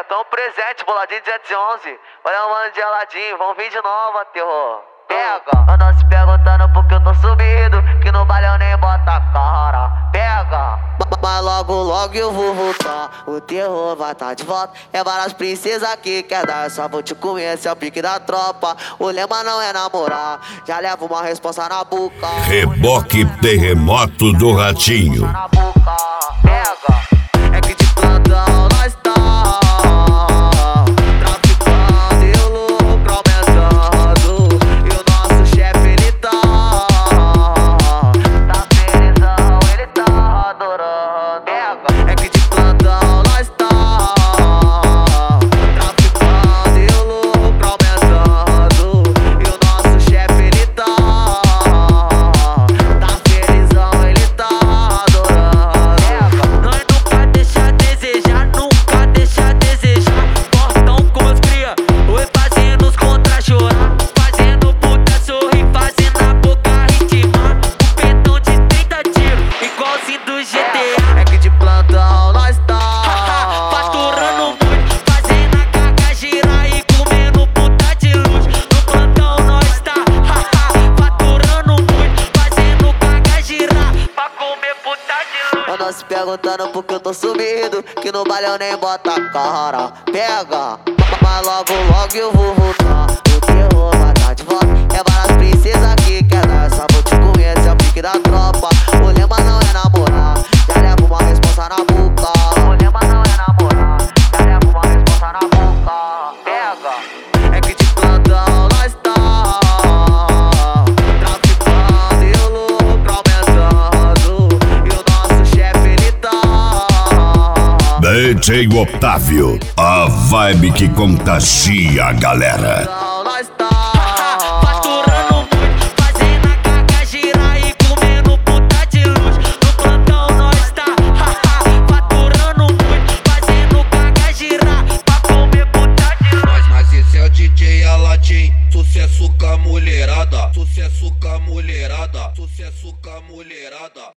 Pega, tão presente, boladinho 211. Olha o mano de geladinho, vão vir de novo, terror. Pega, andam se perguntando porque eu tô subido, que no baile eu nem boto a cara. Pega, mas logo eu vou voltar, o terror vai tá de volta. É várias princesas que quer dar, eu só vou te comer, esse é o pique da tropa. O lema não é namorar, já levo uma responsa na boca. Reboque terremoto do Ratinho. Pega, é que de plantão nós tá traficando e o lucro aumentando. E o nosso chefe ele tá felizão, ele tá adorando. Pega, é que de plantão nós tá traficando e o lucro aumentando. E o nosso chefe ele tá felizão, ele tá adorando. Nós nunca deixa a desejar, nunca deixa a desejar. Portão com os cria, oi fazendo os contra chorar. Fazendo puta sorrir, fazendo a boca ritmar. Um petão de 30 tiros, igualzinho do GTA. É que de plantão nós tá Faturando muito, fazendo a caca girar e comendo puta de luz. No plantão nós tá faturando muito, fazendo caca girar pra comer puta de luz. andam se perguntando porque eu tô subido, que no baile eu nem boto a cara. Pega, mas logo eu vou voltar, o terror vai tá de volta. É várias princesas que quer dar, só vou te comer, esse é o pique da tropa. O lema não é namorar, já levo uma responsa na boca. O lema não é namorar, já levo uma responsa na boca. Pega, é que de plantão nós tá traficando e o lucro aumentando. E o nosso chefe ele tá DJ Otávio, a vibe que contagia a galera. nós tá Faturando muito, fazendo a caca girar e comendo puta de luz. No plantão nós tá faturando muito, fazendo caca girar pra comer puta de luz. Mas esse é o DJ Aladim, sucesso com a mulherada, sucesso com a mulherada, sucesso com a mulherada.